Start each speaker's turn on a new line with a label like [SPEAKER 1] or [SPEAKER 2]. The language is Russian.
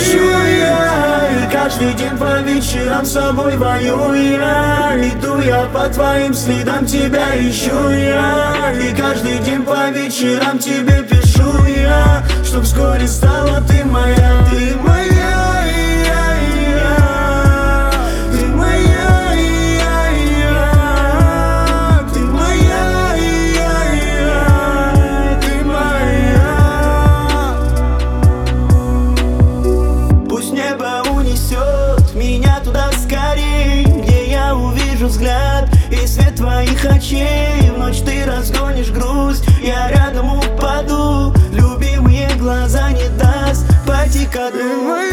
[SPEAKER 1] пишу я. И каждый день по вечерам с собой воюю я. Иду я по твоим следам, тебя ищу я. И каждый день по вечерам тебе пишу я, чтоб вскоре стала ты моя. Ты моя, ты моя, ты моя, ты моя. Пусть небо унесет меня туда скорей, где я увижу взгляд и свет твоих очей. В ночь ты разгонишь грусть, я рядом упаду. Любимые глаза не даст пойти ко дну.